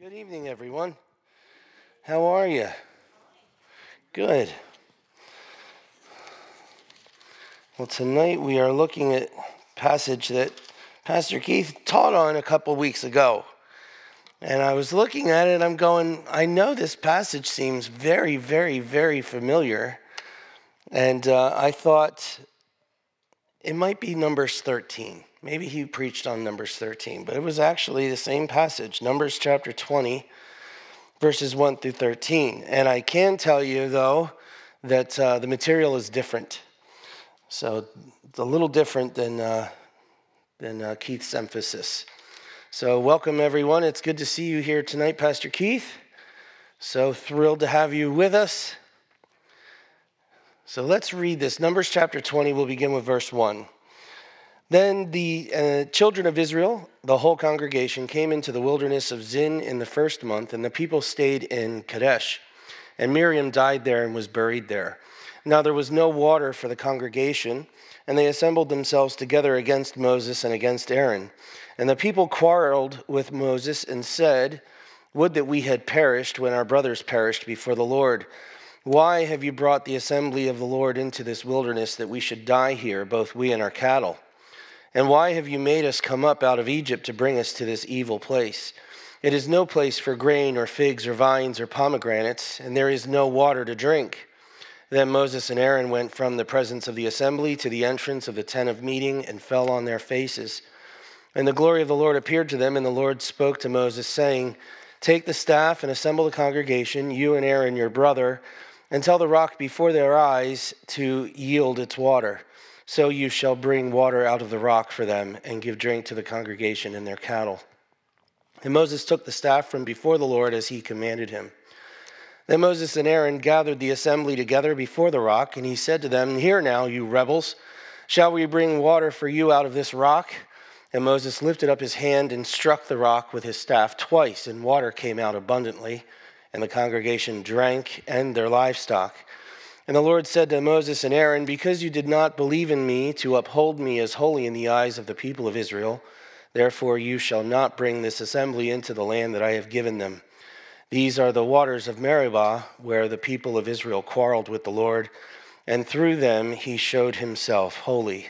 Good evening, everyone. How are you? Good. Well, tonight we are looking at a passage that Pastor Keith taught on a couple weeks ago. And I was looking at it, I'm going, I know this passage seems very, very, very familiar. And I thought it might be Numbers 13. Maybe he preached on Numbers 13, but it was actually the same passage, Numbers chapter 20. Verses 1 through 13. And I can tell you, though, that the material is different. So it's a little different than Keith's emphasis. So welcome, everyone. It's good to see you here tonight, Pastor Keith. So thrilled to have you with us. So let's read this. Numbers chapter 20, we'll begin with verse 1. Then the children of Israel, the whole congregation, came into the wilderness of Zin in the first month, and the people stayed in Kadesh. And Miriam died there and was buried there. Now there was no water for the congregation, and they assembled themselves together against Moses and against Aaron. And the people quarreled with Moses and said, "Would that we had perished when our brothers perished before the Lord. Why have you brought the assembly of the Lord into this wilderness that we should die here, both we and our cattle? And why have you made us come up out of Egypt to bring us to this evil place? It is no place for grain or figs or vines or pomegranates, and there is no water to drink." Then Moses and Aaron went from the presence of the assembly to the entrance of the tent of meeting and fell on their faces. And the glory of the Lord appeared to them, and the Lord spoke to Moses, saying, "Take the staff and assemble the congregation, you and Aaron your brother, and tell the rock before their eyes to yield its water. So you shall bring water out of the rock for them and give drink to the congregation and their cattle." And Moses took the staff from before the Lord as he commanded him. Then Moses and Aaron gathered the assembly together before the rock, and he said to them, "Hear now, you rebels, shall we bring water for you out of this rock?" And Moses lifted up his hand and struck the rock with his staff twice, and water came out abundantly, and the congregation drank and their livestock. And the Lord said to Moses and Aaron, "Because you did not believe in me to uphold me as holy in the eyes of the people of Israel, therefore you shall not bring this assembly into the land that I have given them. These are the waters of Meribah, where the people of Israel quarreled with the Lord, and through them he showed himself holy."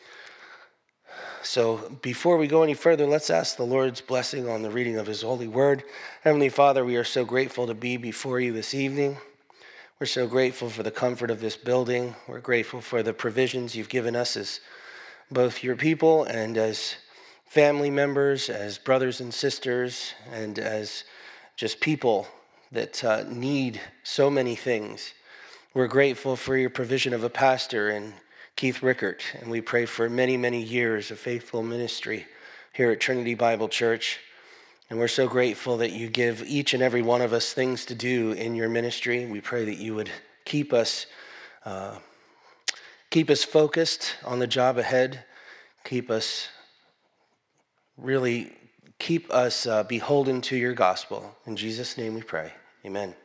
So before we go any further, let's ask the Lord's blessing on the reading of his holy word. Heavenly Father, we are so grateful to be before you this evening. We're so grateful for the comfort of this building. We're grateful for the provisions you've given us as both your people and as family members, as brothers and sisters, and as just people that need so many things. We're grateful for your provision of a pastor in Keith Rickert, and we pray for many, many years of faithful ministry here at Trinity Bible Church. And we're so grateful that you give each and every one of us things to do in your ministry. We pray that you would keep us focused on the job ahead. Keep us beholden to your gospel. In Jesus' name we pray. Amen.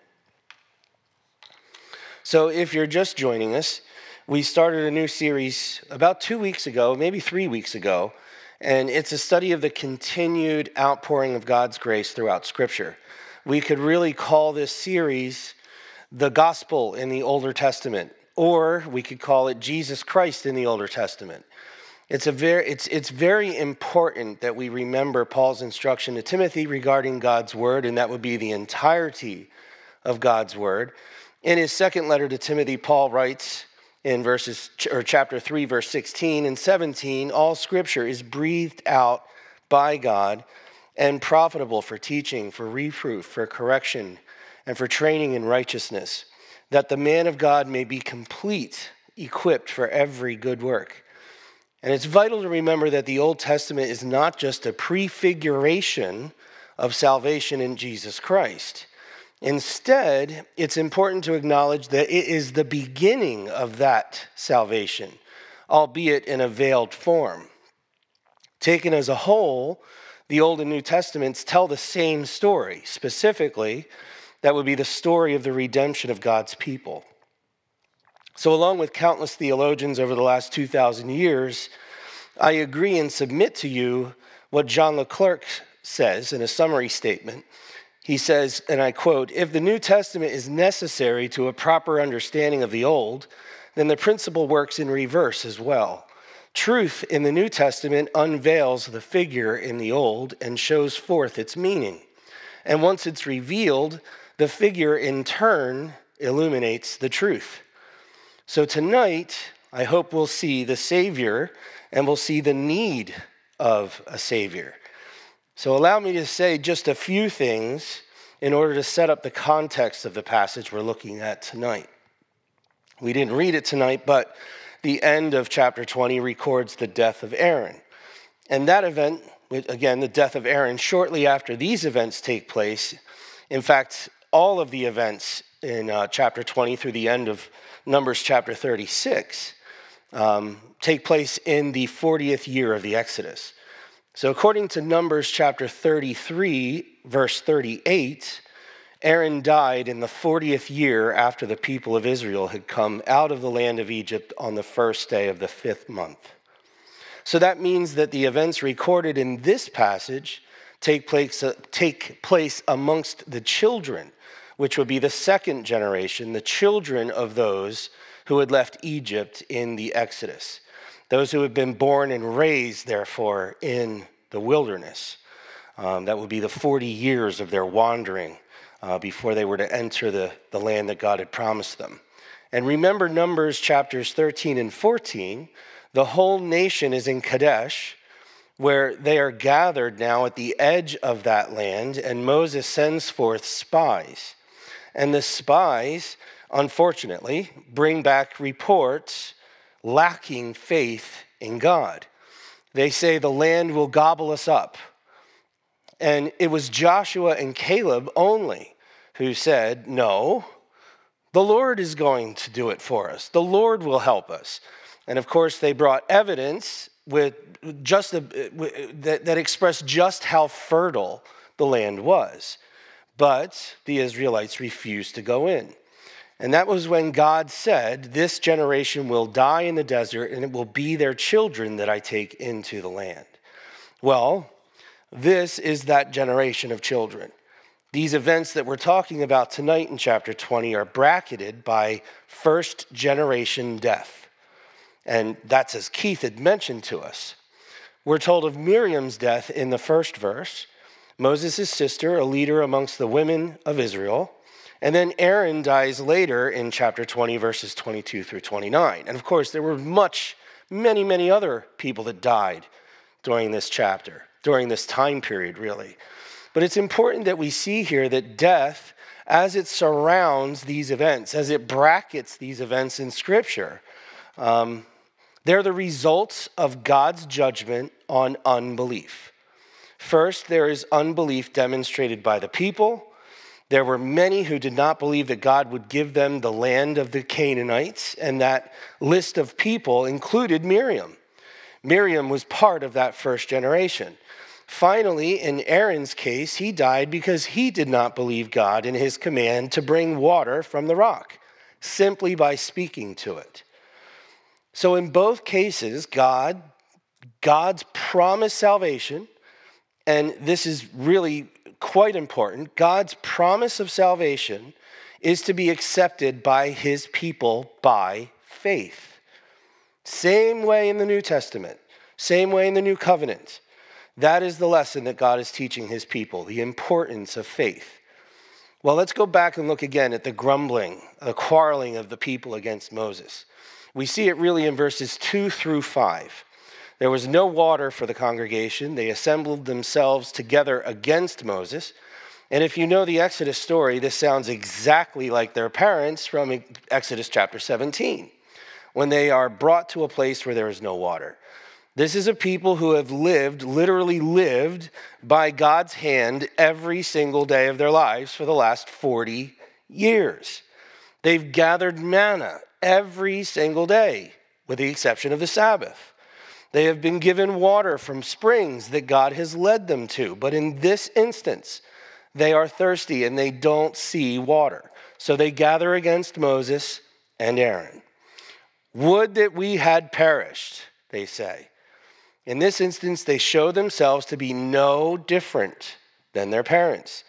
So if you're just joining us, we started a new series about 2 weeks ago, maybe 3 weeks ago. And it's a study of the continued outpouring of God's grace throughout Scripture. We could really call this series the gospel in the Older Testament, or we could call it Jesus Christ in the Older Testament. It's very important that we remember Paul's instruction to Timothy regarding God's word, and that would be the entirety of God's word. In his second letter to Timothy, Paul writes, in chapter 3, verse 16 and 17, "All scripture is breathed out by God and profitable for teaching, for reproof, for correction, and for training in righteousness, that the man of God may be complete, equipped for every good work." And it's vital to remember that the Old Testament is not just a prefiguration of salvation in Jesus Christ. Instead, it's important to acknowledge that it is the beginning of that salvation, albeit in a veiled form. Taken as a whole, the Old and New Testaments tell the same story. Specifically, that would be the story of the redemption of God's people. So along with countless theologians over the last 2,000 years, I agree and submit to you what John Leclerc says in a summary statement, He says, and I quote, "If the New Testament is necessary to a proper understanding of the Old, then the principle works in reverse as well. Truth in the New Testament unveils the figure in the Old and shows forth its meaning. And once it's revealed, the figure in turn illuminates the truth." So tonight, I hope we'll see the Savior and we'll see the need of a Savior. So allow me to say just a few things in order to set up the context of the passage we're looking at tonight. We didn't read it tonight, but the end of chapter 20 records the death of Aaron. And that event, again, the death of Aaron, shortly after these events take place, in fact, all of the events in chapter 20 through the end of Numbers chapter 36 take place in the 40th year of the Exodus. So according to Numbers chapter 33, verse 38, Aaron died in the 40th year after the people of Israel had come out of the land of Egypt on the first day of the 5th month. So that means that the events recorded in this passage take place amongst the children, which would be the second generation, the children of those who had left Egypt in the Exodus. Those who had been born and raised, therefore, in the wilderness. That would be the 40 years of their wandering before they were to enter the land that God had promised them. And remember Numbers chapters 13 and 14, the whole nation is in Kadesh, where they are gathered now at the edge of that land, and Moses sends forth spies. And the spies, unfortunately, bring back reports lacking faith in God. They say the land will gobble us up. And it was Joshua and Caleb only who said, no, the Lord is going to do it for us. The Lord will help us. And of course, they brought evidence that expressed just how fertile the land was. But the Israelites refused to go in. And that was when God said, this generation will die in the desert, and it will be their children that I take into the land. Well, this is that generation of children. These events that we're talking about tonight in chapter 20 are bracketed by first generation death. And that's as Keith had mentioned to us. We're told of Miriam's death in the first verse, Moses' sister, a leader amongst the women of Israel. And then Aaron dies later in chapter 20, verses 22 through 29. And of course, there were many other people that died during this chapter, during this time period, really. But it's important that we see here that death, as it surrounds these events, as it brackets these events in Scripture, they're the results of God's judgment on unbelief. First, there is unbelief demonstrated by the people. There were many who did not believe that God would give them the land of the Canaanites, and that list of people included Miriam. Miriam was part of that first generation. Finally, in Aaron's case, he died because he did not believe God in his command to bring water from the rock, simply by speaking to it. So in both cases, God's promised salvation, and this is really quite important, God's promise of salvation is to be accepted by his people by faith. Same way in the New Testament, same way in the New Covenant. That is the lesson that God is teaching his people, the importance of faith. Well, let's go back and look again at the grumbling, the quarreling of the people against Moses. We see it really in verses 2 through 5. There was no water for the congregation. They assembled themselves together against Moses. And if you know the Exodus story, this sounds exactly like their parents from Exodus chapter 17, when they are brought to a place where there is no water. This is a people who have literally lived by God's hand every single day of their lives for the last 40 years. They've gathered manna every single day, with the exception of the Sabbath. They have been given water from springs that God has led them to. But in this instance, they are thirsty and they don't see water. So they gather against Moses and Aaron. Would that we had perished, they say. In this instance, they show themselves to be no different than their parents.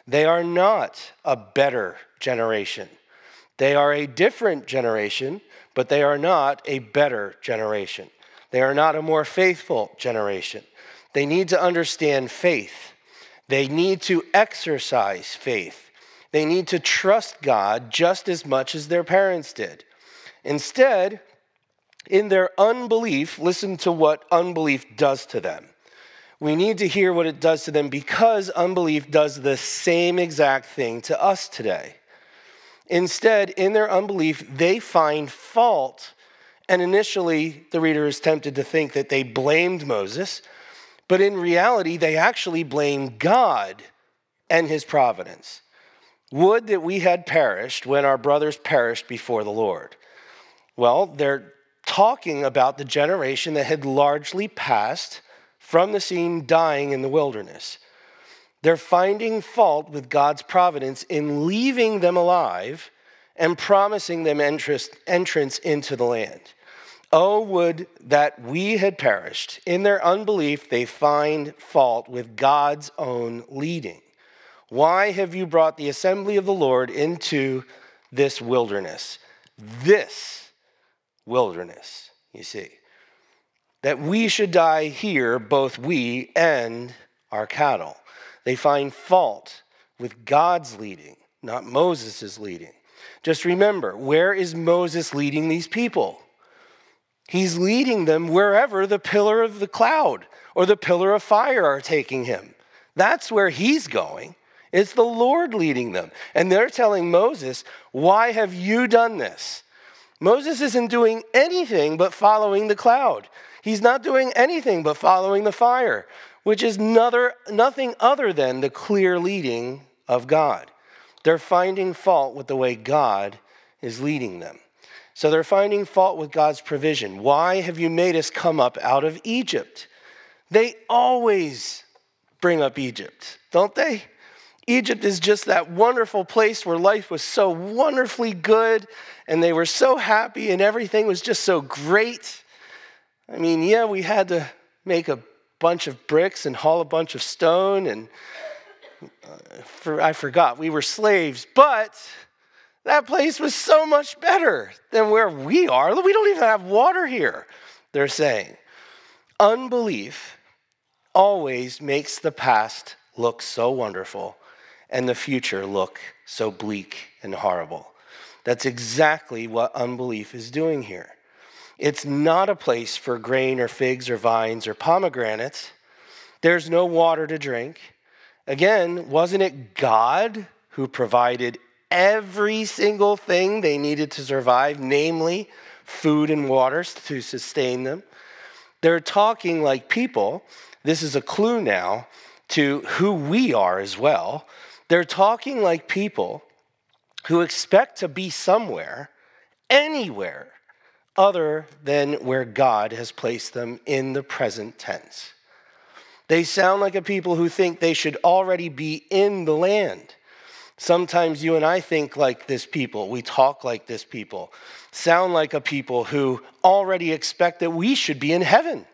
They are not a better generation. They are a different generation, but they are not a better generation. They are not a more faithful generation. They need to understand faith. They need to exercise faith. They need to trust God just as much as their parents did. Instead, in their unbelief, listen to what unbelief does to them. We need to hear what it does to them because unbelief does the same exact thing to us today. Instead, in their unbelief, they find fault. And initially, the reader is tempted to think that they blamed Moses, but in reality, they actually blame God and his providence. Would that we had perished when our brothers perished before the Lord. Well, they're talking about the generation that had largely passed from the scene dying in the wilderness. They're finding fault with God's providence in leaving them alive and promising them entrance into the land. Oh, would that we had perished. In their unbelief, they find fault with God's own leading. Why have you brought the assembly of the Lord into this wilderness? This wilderness, you see. That we should die here, both we and our cattle. They find fault with God's leading, not Moses' leading. Just remember, where is Moses leading these people? He's leading them wherever the pillar of the cloud or the pillar of fire are taking him. That's where he's going. It's the Lord leading them. And they're telling Moses, why have you done this? Moses isn't doing anything but following the cloud. He's not doing anything but following the fire, which is nothing other than the clear leading of God. They're finding fault with the way God is leading them. So they're finding fault with God's provision. Why have you made us come up out of Egypt? They always bring up Egypt, don't they? Egypt is just that wonderful place where life was so wonderfully good and they were so happy and everything was just so great. I mean, yeah, we had to make a bunch of bricks and haul a bunch of stone and I forgot, we were slaves, but that place was so much better than where we are. We don't even have water here, they're saying. Unbelief always makes the past look so wonderful and the future look so bleak and horrible. That's exactly what unbelief is doing here. It's not a place for grain or figs or vines or pomegranates. There's no water to drink. Again, wasn't it God who provided every single thing they needed to survive, namely food and water to sustain them? They're talking like people. This is a clue now to who we are as well. They're talking like people who expect to be somewhere, anywhere, other than where God has placed them in the present tense. They sound like a people who think they should already be in the land. Sometimes you and I think like this people. We talk like this people. Sound like a people who already expect that we should be in heaven.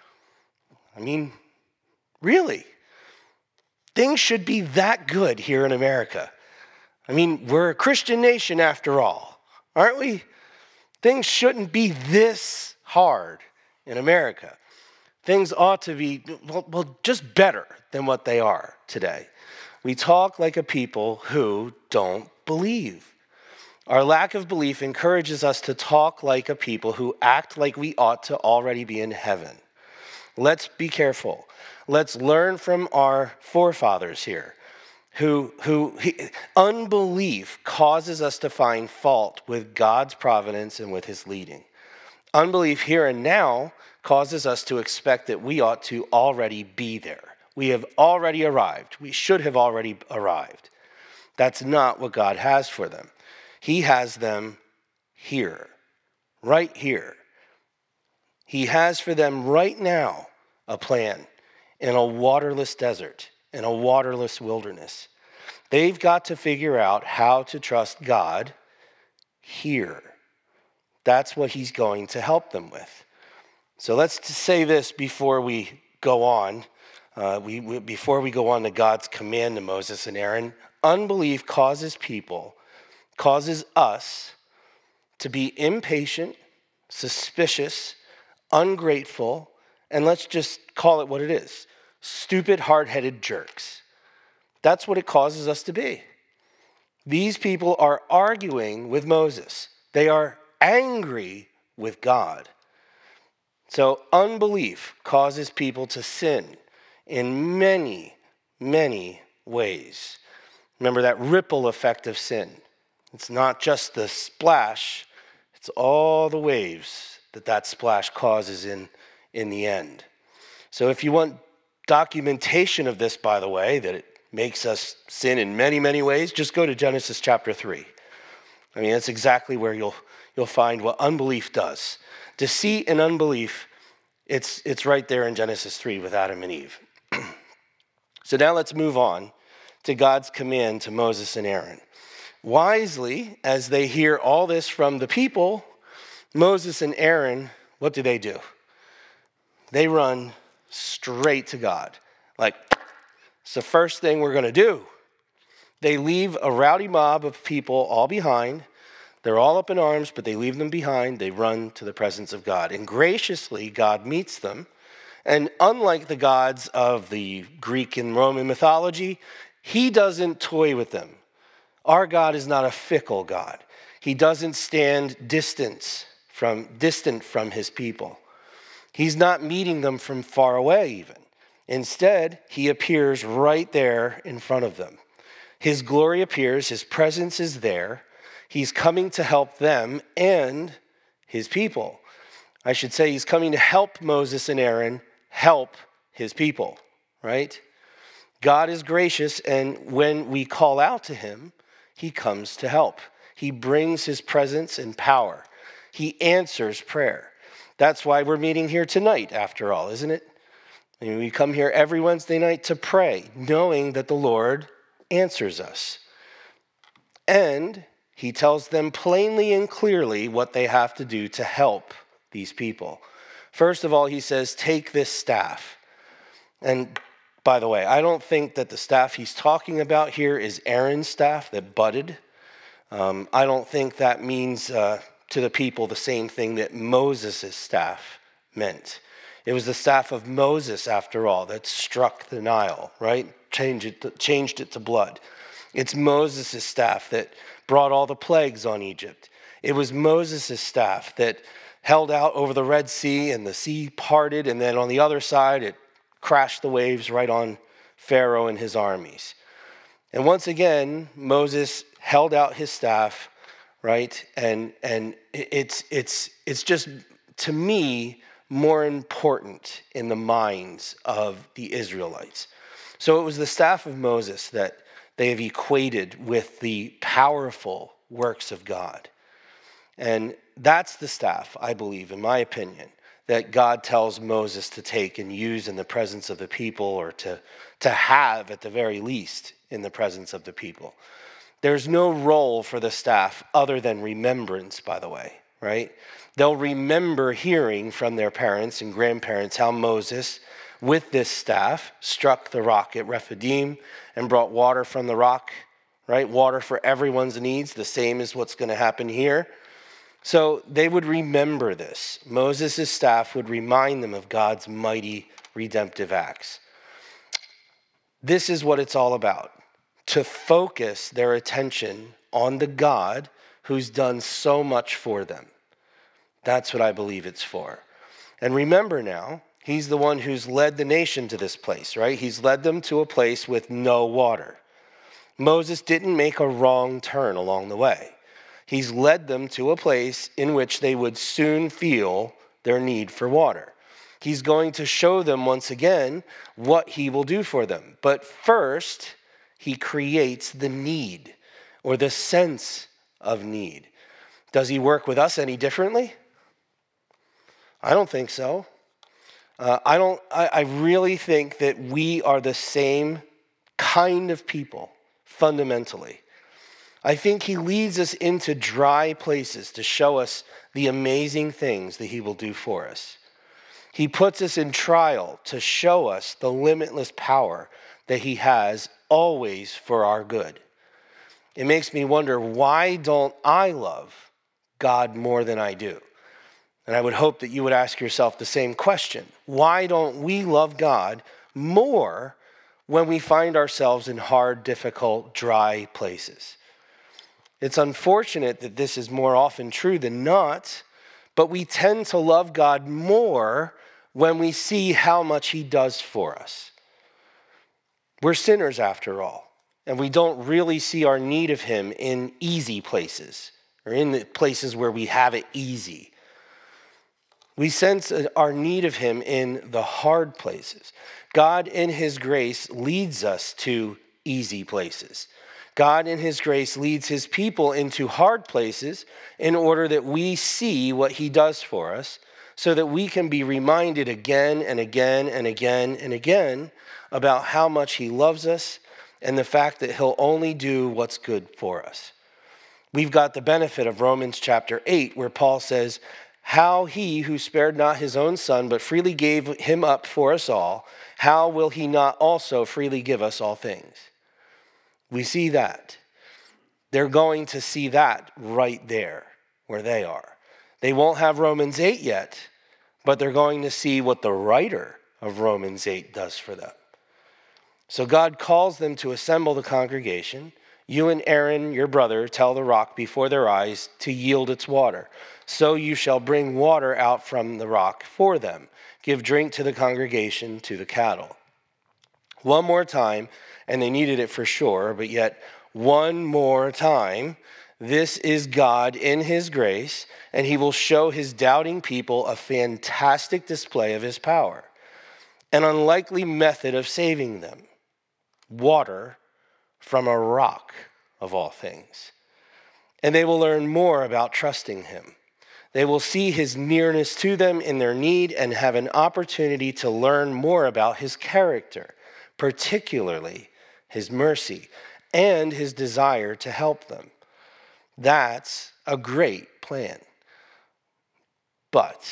I mean, really? Things should be that good here in America. I mean, we're a Christian nation after all, aren't we? Things shouldn't be this hard in America. Things ought to be, well, just better than what they are today. We talk like a people who don't believe. Our lack of belief encourages us to talk like a people who act like we ought to already be in heaven. Let's be careful. Let's learn from our forefathers here, who unbelief causes us to find fault with God's providence and with his leading. Unbelief here and now causes us to expect that we ought to already be there. We have already arrived. We should have already arrived. That's not what God has for them. He has them here, right here. He has for them right now a plan in a waterless desert, in a waterless wilderness. They've got to figure out how to trust God here. That's what he's going to help them with. So let's say this before we go on. Before we go on to God's command to Moses and Aaron, unbelief causes us to be impatient, suspicious, ungrateful, and let's just call it what it is, stupid, hard-headed jerks. That's what it causes us to be. These people are arguing with Moses. They are angry with God. So unbelief causes people to sin in many, many ways. Remember that ripple effect of sin. It's not just the splash, it's all the waves that splash causes in the end. So if you want documentation of this, by the way, that it makes us sin in many, many ways, just go to Genesis chapter 3. I mean, that's exactly where you'll find what unbelief does. Deceit and unbelief, it's right there in Genesis 3 with Adam and Eve. So now let's move on to God's command to Moses and Aaron. Wisely, as they hear all this from the people, Moses and Aaron, what do? They run straight to God. Like, it's the first thing we're going to do. They leave a rowdy mob of people all behind. They're all up in arms, but they leave them behind. They run to the presence of God. And graciously, God meets them. And unlike the gods of the Greek and Roman mythology, he doesn't toy with them. Our God is not a fickle God. He doesn't stand distant from his people. He's not meeting them from far away even. Instead, he appears right there in front of them. His glory appears, his presence is there. He's coming to help them and his people. I should say he's coming to help Moses and Aaron help his people, right? God is gracious, and when we call out to him, he comes to help. He brings his presence and power. He answers prayer. That's why we're meeting here tonight, after all, isn't it? I mean, we come here every Wednesday night to pray, knowing that the Lord answers us. And he tells them plainly and clearly what they have to do to help these people. First of all, he says, take this staff. And by the way, I don't think that the staff he's talking about here is Aaron's staff that budded. I don't think that means to the people the same thing that Moses' staff meant. It was the staff of Moses, after all, that struck the Nile, right? Changed it to blood. It's Moses' staff that brought all the plagues on Egypt. It was Moses' staff that held out over the Red Sea, and the sea parted, and then on the other side, it crashed the waves right on Pharaoh and his armies. And once again, Moses held out his staff, right? And it's just, to me, more important in the minds of the Israelites. So it was the staff of Moses that they have equated with the powerful works of God. And that's the staff, I believe, in my opinion, that God tells Moses to take and use in the presence of the people, or to have at the very least in the presence of the people. There's no role for the staff other than remembrance, by the way, right? They'll remember hearing from their parents and grandparents how Moses, with this staff, struck the rock at Rephidim and brought water from the rock, right? Water for everyone's needs, the same as what's going to happen here. So they would remember this. Moses' staff would remind them of God's mighty redemptive acts. This is what it's all about, to focus their attention on the God who's done so much for them. That's what I believe it's for. And remember now, he's the one who's led the nation to this place, right? He's led them to a place with no water. Moses didn't make a wrong turn along the way. He's led them to a place in which they would soon feel their need for water. He's going to show them once again what he will do for them. But first, he creates the need, or the sense of need. Does he work with us any differently? I don't think so. I really think that we are the same kind of people, fundamentally. I think he leads us into dry places to show us the amazing things that he will do for us. He puts us in trial to show us the limitless power that he has always for our good. It makes me wonder, why don't I love God more than I do? And I would hope that you would ask yourself the same question. Why don't we love God more when we find ourselves in hard, difficult, dry places? It's unfortunate that this is more often true than not, but we tend to love God more when we see how much he does for us. We're sinners after all, and we don't really see our need of him in easy places or in the places where we have it easy. We sense our need of him in the hard places. God in his grace leads us to easy places. God in his grace leads his people into hard places in order that we see what he does for us, so that we can be reminded again and again and again and again about how much he loves us and the fact that he'll only do what's good for us. We've got the benefit of Romans chapter 8, where Paul says, how he who spared not his own son, but freely gave him up for us all, how will he not also freely give us all things? We see that. They're going to see that right there where they are. They won't have Romans 8 yet, but they're going to see what the writer of Romans 8 does for them. So God calls them to assemble the congregation. You and Aaron, your brother, tell the rock before their eyes to yield its water. So you shall bring water out from the rock for them. Give drink to the congregation, to the cattle. One more time, and they needed it for sure, but yet one more time, this is God in his grace, and he will show his doubting people a fantastic display of his power, an unlikely method of saving them. Water from a rock, of all things. And they will learn more about trusting him. They will see his nearness to them in their need and have an opportunity to learn more about his character, particularly his mercy and his desire to help them. That's a great plan. But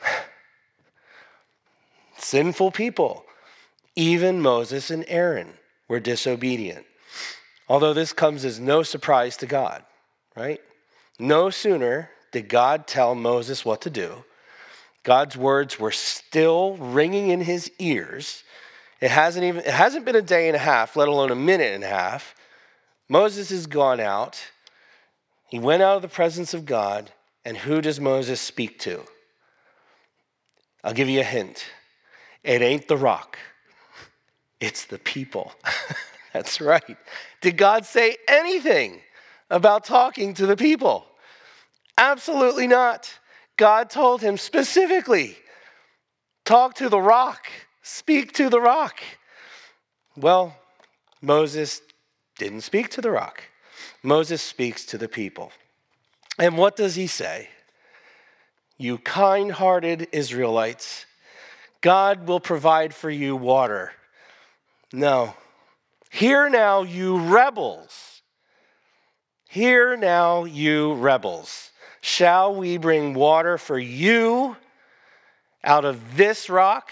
sinful people, even Moses and Aaron, were disobedient. Although this comes as no surprise to God, right? No sooner did God tell Moses what to do, God's words were still ringing in his ears. It hasn't been a day and a half, let alone a minute and a half. Moses has gone out. He went out of the presence of God, and who does Moses speak to? I'll give you a hint. It ain't the rock. It's the people. That's right. Did God say anything about talking to the people? Absolutely not. God told him specifically, talk to the rock, speak to the rock. Well, Moses didn't speak to the rock. Moses speaks to the people. And what does he say? You kind-hearted Israelites, God will provide for you water. No. Hear now, you rebels. Hear now, you rebels. Shall we bring water for you out of this rock?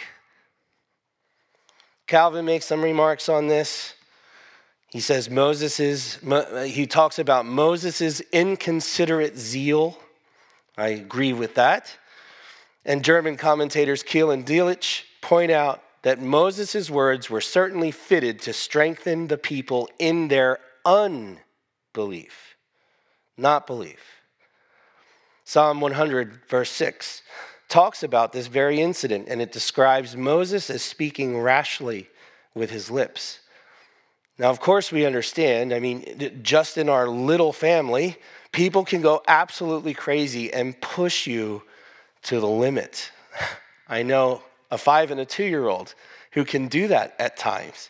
Calvin makes some remarks on this. He says he talks about Moses' inconsiderate zeal. I agree with that. And German commentators Kiel and Delitzsch point out that Moses' words were certainly fitted to strengthen the people in their unbelief, not belief. Psalm 100, verse 6, talks about this very incident, and it describes Moses as speaking rashly with his lips. Now, of course, we understand, just in our little family, people can go absolutely crazy and push you to the limit. I know a 5 and a 2-year-old who can do that at times.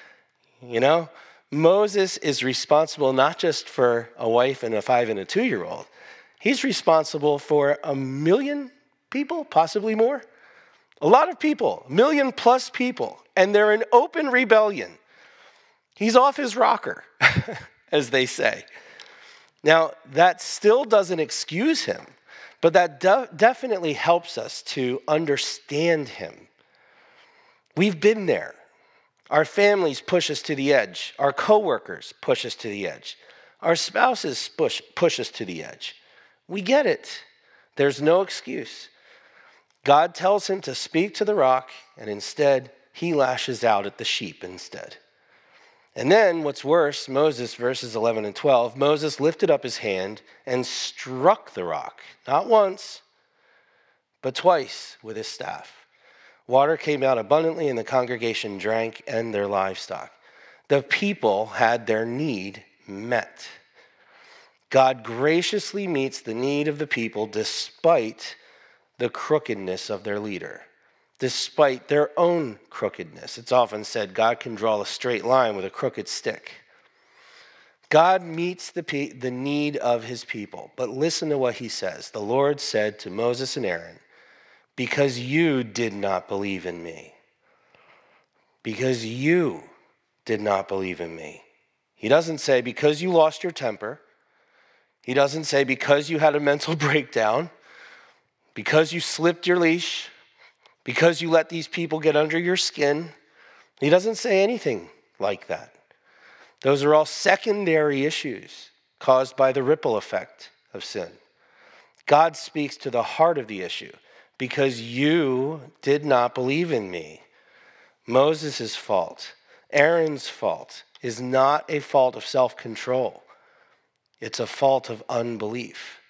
Moses is responsible not just for a wife and a 5 and a 2-year-old. He's responsible for 1 million people, possibly more. A lot of people, 1 million plus people, and they're in open rebellion. He's off his rocker, as they say. Now, that still doesn't excuse him, But that definitely helps us to understand him. We've been there. Our families push us to the edge. Our coworkers push us to the edge. Our spouses push us to the edge. We get it. There's no excuse. God tells him to speak to the rock, and instead, he lashes out at the sheep instead. And then, what's worse, Moses, verses 11 and 12, Moses lifted up his hand and struck the rock, not once, but twice with his staff. Water came out abundantly, and the congregation drank and their livestock. The people had their need met. God graciously meets the need of the people despite the crookedness of their leader, despite their own crookedness. It's often said God can draw a straight line with a crooked stick. God meets the need of his people. But listen to what he says. The Lord said to Moses and Aaron, because you did not believe in me. Because you did not believe in me. He doesn't say because you lost your temper. He doesn't say because you had a mental breakdown, because you slipped your leash, because you let these people get under your skin. He doesn't say anything like that. Those are all secondary issues caused by the ripple effect of sin. God speaks to the heart of the issue. Because you did not believe in me. Moses' fault, Aaron's fault, is not a fault of self-control. It's a fault of unbelief.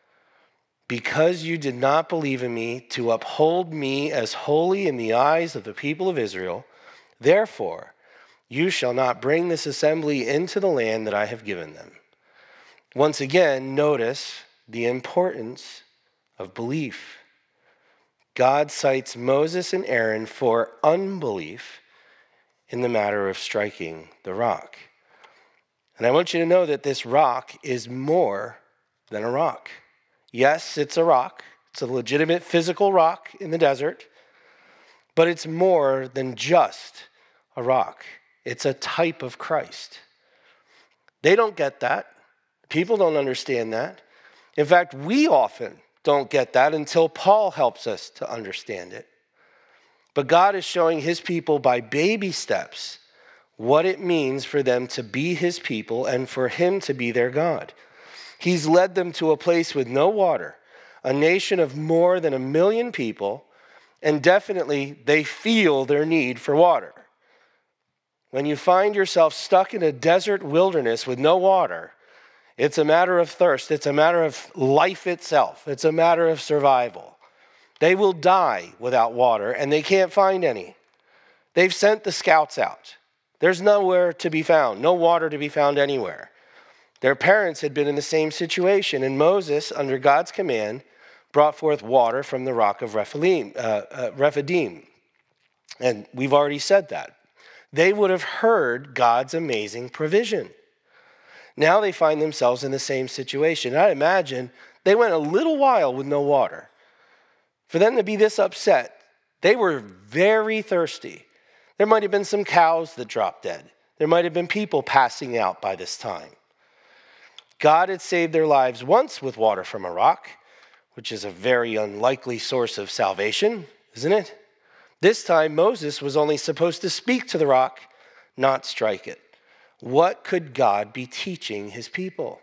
Because you did not believe in me to uphold me as holy in the eyes of the people of Israel, therefore you shall not bring this assembly into the land that I have given them. Once again, notice the importance of belief. God cites Moses and Aaron for unbelief in the matter of striking the rock. And I want you to know that this rock is more than a rock. Yes, it's a rock. It's a legitimate physical rock in the desert, but it's more than just a rock. It's a type of Christ. They don't get that. People don't understand that. In fact, we often don't get that until Paul helps us to understand it. But God is showing his people by baby steps what it means for them to be his people and for him to be their God. He's led them to a place with no water, a nation of more than 1 million people, and definitely they feel their need for water. When you find yourself stuck in a desert wilderness with no water, it's a matter of thirst. It's a matter of life itself. It's a matter of survival. They will die without water, and they can't find any. They've sent the scouts out. There's nowhere to be found, no water to be found anywhere. Their parents had been in the same situation, and Moses, under God's command, brought forth water from the rock of Rephidim. And we've already said that. They would have heard God's amazing provision. Now they find themselves in the same situation. I imagine they went a little while with no water. For them to be this upset, they were very thirsty. There might have been some cows that dropped dead. There might have been people passing out by this time. God had saved their lives once with water from a rock, which is a very unlikely source of salvation, isn't it? This time, Moses was only supposed to speak to the rock, not strike it. What could God be teaching his people?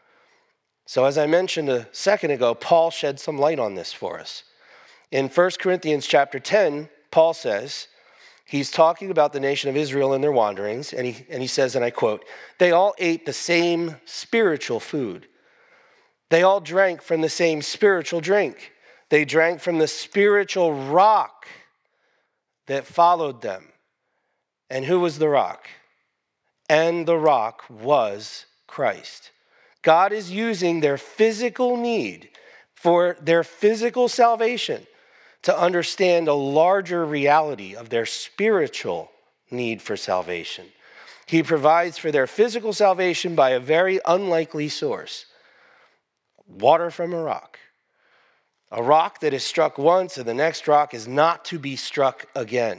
So as I mentioned a second ago, Paul shed some light on this for us. In 1 Corinthians chapter 10, Paul says, he's talking about the nation of Israel and their wanderings, and he says, and I quote, they all ate the same spiritual food. They all drank from the same spiritual drink. They drank from the spiritual rock that followed them. And who was the rock? And the rock was Christ. God is using their physical need for their physical salvation to understand a larger reality of their spiritual need for salvation. He provides for their physical salvation by a very unlikely source. Water from a rock. A rock that is struck once and the next rock is not to be struck again.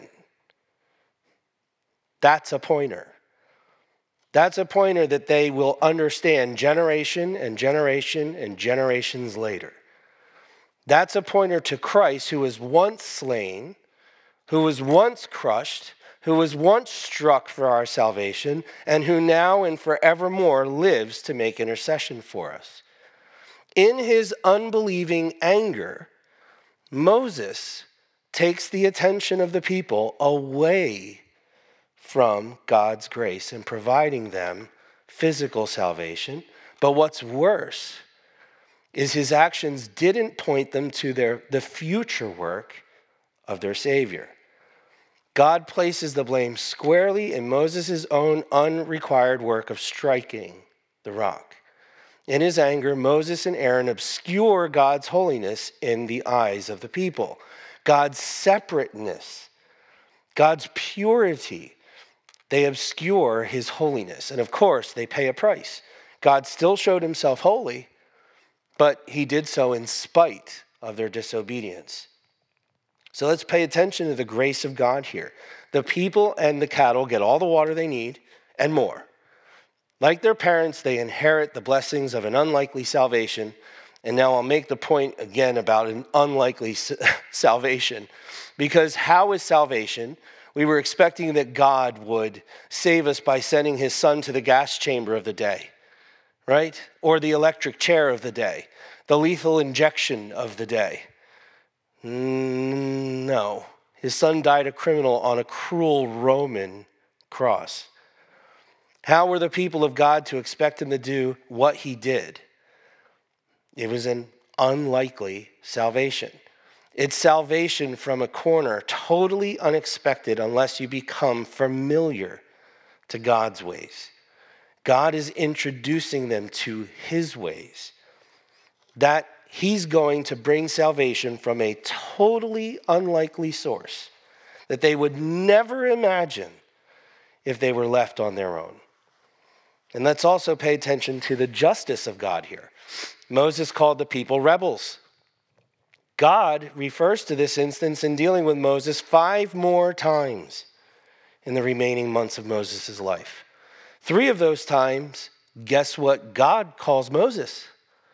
That's a pointer. That's a pointer that they will understand generation and generation and generations later. That's a pointer to Christ, who was once slain, who was once crushed, who was once struck for our salvation, and who now and forevermore lives to make intercession for us. In his unbelieving anger, Moses takes the attention of the people away from God's grace and providing them physical salvation. But what's worse is his actions didn't point them to the future work of their Savior. God places the blame squarely in Moses' own unrequired work of striking the rock. In his anger, Moses and Aaron obscure God's holiness in the eyes of the people. God's separateness, God's purity, they obscure his holiness. And of course, they pay a price. God still showed himself holy, but he did so in spite of their disobedience. So let's pay attention to the grace of God here. The people and the cattle get all the water they need and more. Like their parents, they inherit the blessings of an unlikely salvation. And now I'll make the point again about an unlikely salvation. Because how is salvation? We were expecting that God would save us by sending his son to the gas chamber of the day, right? Or the electric chair of the day, the lethal injection of the day. No. His son died a criminal on a cruel Roman cross. How were the people of God to expect him to do what he did? It was an unlikely salvation. It's salvation from a corner, totally unexpected unless you become familiar to God's ways. God is introducing them to his ways. That he's going to bring salvation from a totally unlikely source that they would never imagine if they were left on their own. And let's also pay attention to the justice of God here. Moses called the people rebels. God refers to this instance in dealing with Moses 5 more times in the remaining months of Moses' life. 3 of those times, guess what God calls Moses?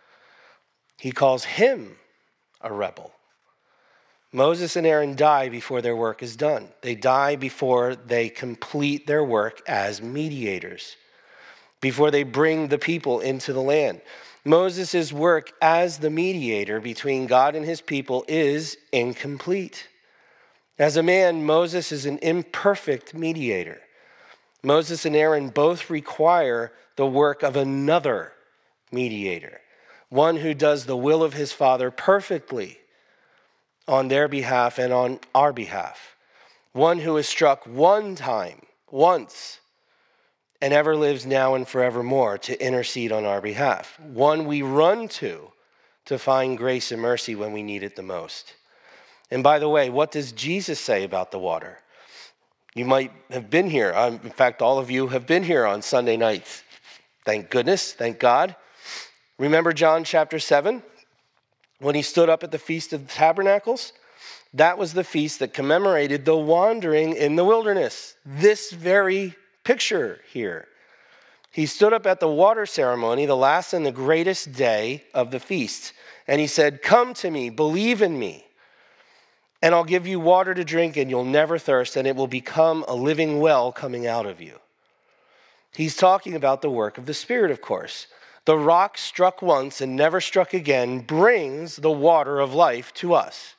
He calls him a rebel. Moses and Aaron die before their work is done. They die before they complete their work as mediators, before they bring the people into the land. Moses' work as the mediator between God and his people is incomplete. As a man, Moses is an imperfect mediator. Moses and Aaron both require the work of another mediator, one who does the will of his Father perfectly on their behalf and on our behalf, one who is struck one time, once, and ever lives now and forevermore to intercede on our behalf, one we run to find grace and mercy when we need it the most. And by the way, what does Jesus say about the water? You might have been here. In fact, all of you have been here on Sunday nights. Thank goodness, thank God. Remember John chapter 7? When he stood up at the Feast of Tabernacles? That was the feast that commemorated the wandering in the wilderness. This very picture here. He stood up at the water ceremony, the last and the greatest day of the feast. And he said, "Come to me, believe in me, and I'll give you water to drink and you'll never thirst, and it will become a living well coming out of you." He's talking about the work of the Spirit, of course. The rock struck once and never struck again brings the water of life to us.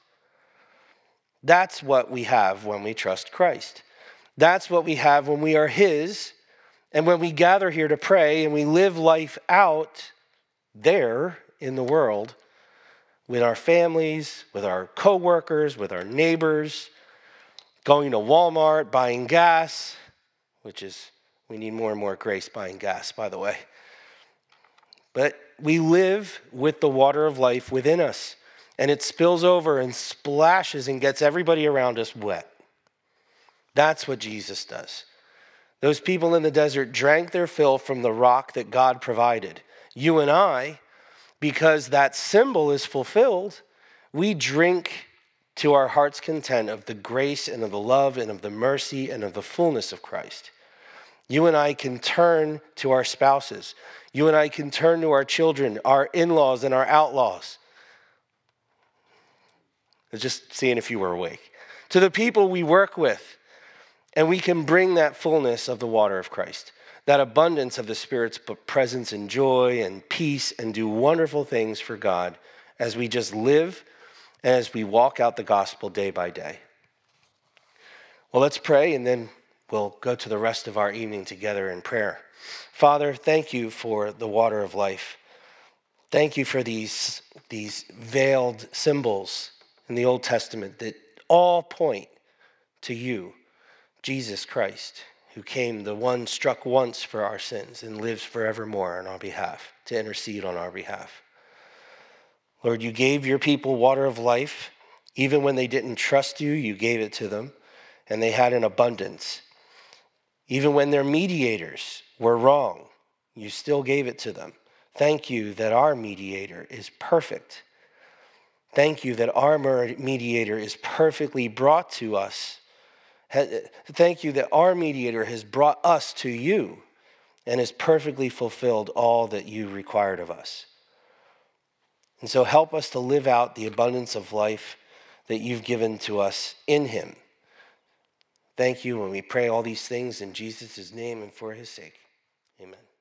That's what we have when we trust Christ. That's what we have when we are his, and when we gather here to pray and we live life out there in the world with our families, with our coworkers, with our neighbors, going to Walmart, buying gas, which is, we need more and more grace buying gas, by the way. But we live with the water of life within us, and it spills over and splashes and gets everybody around us wet. That's what Jesus does. Those people in the desert drank their fill from the rock that God provided. You and I, because that symbol is fulfilled, we drink to our heart's content of the grace and of the love and of the mercy and of the fullness of Christ. You and I can turn to our spouses. You and I can turn to our children, our in-laws, and our outlaws. Just seeing if you were awake. To the people we work with. And we can bring that fullness of the water of Christ, that abundance of the Spirit's presence and joy and peace, and do wonderful things for God as we just live and as we walk out the gospel day by day. Well, let's pray, and then we'll go to the rest of our evening together in prayer. Father, thank you for the water of life. Thank you for these veiled symbols in the Old Testament that all point to you, Jesus Christ, who came, the one struck once for our sins and lives forevermore on our behalf, to intercede on our behalf. Lord, you gave your people water of life. Even when they didn't trust you, you gave it to them, and they had an abundance. Even when their mediators were wrong, you still gave it to them. Thank you that our mediator is perfect. Thank you that our mediator is perfectly brought to us. Thank you that our mediator has brought us to you and has perfectly fulfilled all that you required of us. And so help us to live out the abundance of life that you've given to us in him. Thank you, and we pray all these things in Jesus' name and for his sake. Amen.